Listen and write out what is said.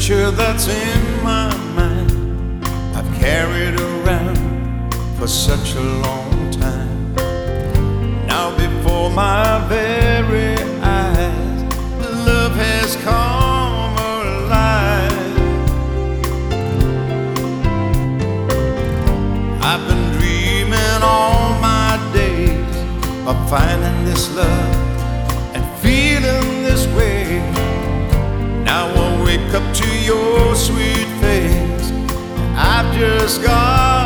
picture that's in my mind I've carried around for such a long time. Now before my very eyes, love has come alive. I've been dreaming all my days of finding this love and feeling this way. Now I wake up to your sweet face, I've just got